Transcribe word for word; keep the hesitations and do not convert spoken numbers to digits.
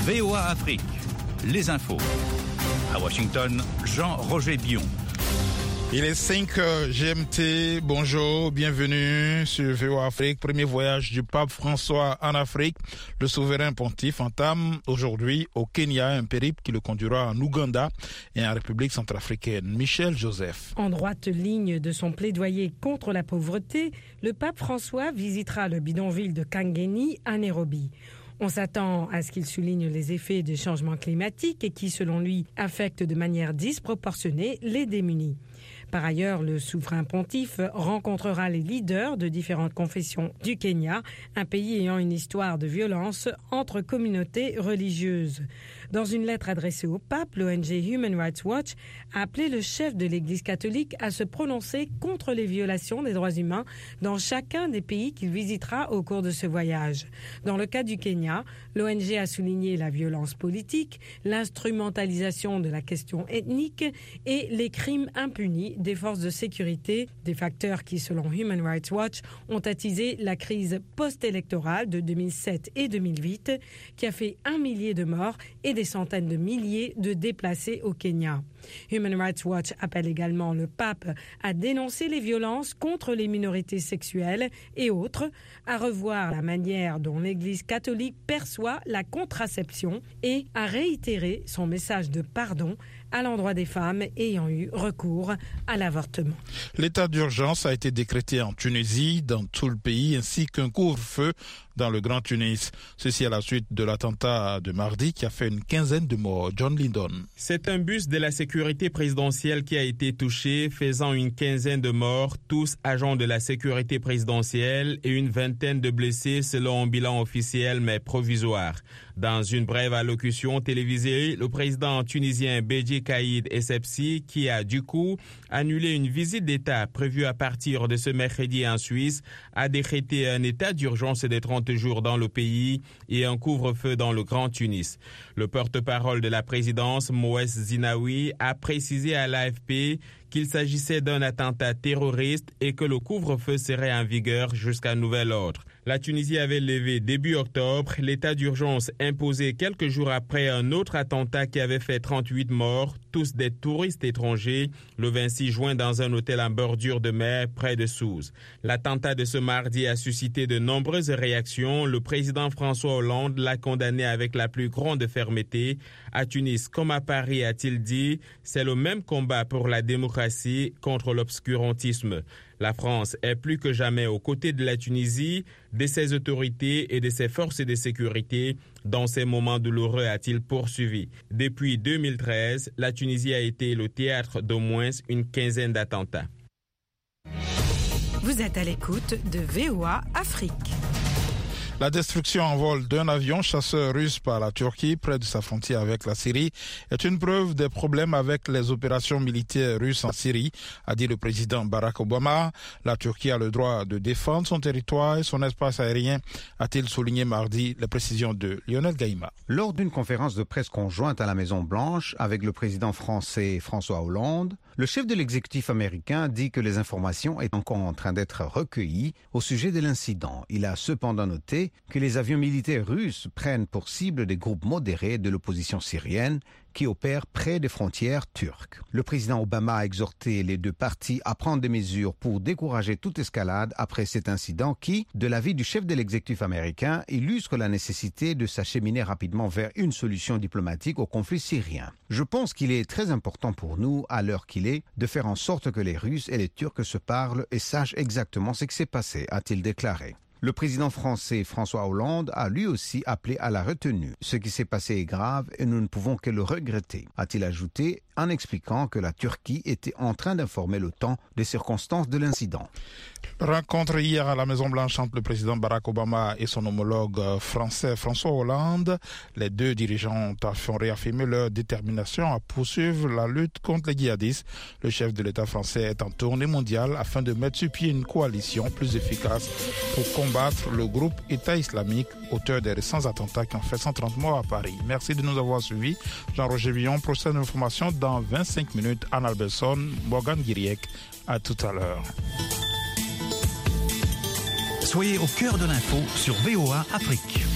V O A Afrique, les infos. À Washington, Jean-Roger Bion. Il est cinq heures G M T, bonjour, bienvenue sur V O A Afrique, premier voyage du pape François en Afrique. Le souverain pontife entame aujourd'hui au Kenya un périple qui le conduira en Ouganda et en République centrafricaine. Michel Joseph. En droite ligne de son plaidoyer contre la pauvreté, le pape François visitera le bidonville de Kangeni à Nairobi. On s'attend à ce qu'il souligne les effets des changements climatiques et qui, selon lui, affectent de manière disproportionnée les démunis. Par ailleurs, le souverain pontife rencontrera les leaders de différentes confessions du Kenya, un pays ayant une histoire de violence entre communautés religieuses. Dans une lettre adressée au pape, l'O N G Human Rights Watch a appelé le chef de l'Église catholique à se prononcer contre les violations des droits humains dans chacun des pays qu'il visitera au cours de ce voyage. Dans le cas du Kenya, l'O N G a souligné la violence politique, l'instrumentalisation de la question ethnique et les crimes impunis des forces de sécurité, des facteurs qui, selon Human Rights Watch, ont attisé la crise post-électorale de deux mille sept et deux mille huit, qui a fait un millier de morts et des centaines de milliers de déplacés au Kenya. Human Rights Watch appelle également le pape à dénoncer les violences contre les minorités sexuelles et autres, à revoir la manière dont l'Église catholique perçoit la contraception et à réitérer son message de pardon à l'endroit des femmes ayant eu recours à l'avortement. L'état d'urgence a été décrété en Tunisie, dans tout le pays, ainsi qu'un couvre-feu dans le Grand Tunis. Ceci à la suite de l'attentat de mardi qui a fait une quinzaine de morts. John Lindon. C'est un bus de la sécurité présidentielle qui a été touché, faisant une quinzaine de morts, tous agents de la sécurité présidentielle, et une vingtaine de blessés selon un bilan officiel mais provisoire. Dans une brève allocution télévisée, le président tunisien Béji Caïd Essebsi, qui a du coup annulé une visite d'État prévue à partir de ce mercredi en Suisse, a décrété un état d'urgence de trente jours dans le pays et un couvre-feu dans le Grand Tunis. Le porte-parole de la présidence, Moès Zinaoui, a précisé à l'A F P qu'il s'agissait d'un attentat terroriste et que le couvre-feu serait en vigueur jusqu'à nouvel ordre. La Tunisie avait levé début octobre l'état d'urgence imposé quelques jours après un autre attentat qui avait fait trente-huit morts, tous des touristes étrangers, le vingt-six juin dans un hôtel en bordure de mer près de Sousse. L'attentat de ce mardi a suscité de nombreuses réactions. Le président François Hollande l'a condamné avec la plus grande fermeté. À Tunis comme à Paris, a-t-il dit, c'est le même combat pour la démocratie contre l'obscurantisme. La France est plus que jamais aux côtés de la Tunisie, de ses autorités et de ses forces de sécurité. Dans ces moments douloureux, a-t-il poursuivi. Depuis deux mille treize, la Tunisie a été le théâtre d'au moins une quinzaine d'attentats. Vous êtes à l'écoute de V O A Afrique. La destruction en vol d'un avion chasseur russe par la Turquie près de sa frontière avec la Syrie est une preuve des problèmes avec les opérations militaires russes en Syrie, a dit le président Barack Obama. La Turquie a le droit de défendre son territoire et son espace aérien, a-t-il souligné mardi. Les précisions de Lionel Gaïma. Lors d'une conférence de presse conjointe à la Maison-Blanche avec le président français François Hollande, le chef de l'exécutif américain dit que les informations sont encore en train d'être recueillies au sujet de l'incident. Il a cependant noté que les avions militaires russes prennent pour cible des groupes modérés de l'opposition syrienne qui opèrent près des frontières turques. Le président Obama a exhorté les deux parties à prendre des mesures pour décourager toute escalade après cet incident qui, de l'avis du chef de l'exécutif américain, illustre la nécessité de s'acheminer rapidement vers une solution diplomatique au conflit syrien. Je pense qu'il est très important pour nous, à l'heure qu'il est, de faire en sorte que les Russes et les Turcs se parlent et sachent exactement ce qui s'est passé, a-t-il déclaré. Le président français François Hollande a lui aussi appelé à la retenue. Ce qui s'est passé est grave et nous ne pouvons que le regretter, a-t-il ajouté en expliquant que la Turquie était en train d'informer l'OTAN des circonstances de l'incident. Rencontre hier à la Maison-Blanche entre le président Barack Obama et son homologue français François Hollande. Les deux dirigeants ont réaffirmé leur détermination à poursuivre la lutte contre les djihadistes. Le chef de l'État français est en tournée mondiale afin de mettre sur pied une coalition plus efficace pour combattre le groupe État islamique, auteur des récents attentats qui ont fait cent trente morts à Paris. Merci de nous avoir suivis. Jean-Roger Bion, procès d'information dans vingt-cinq minutes. Anne Alberson, Morgan Guiriec. À tout à l'heure. Soyez au cœur de l'info sur V O A Afrique.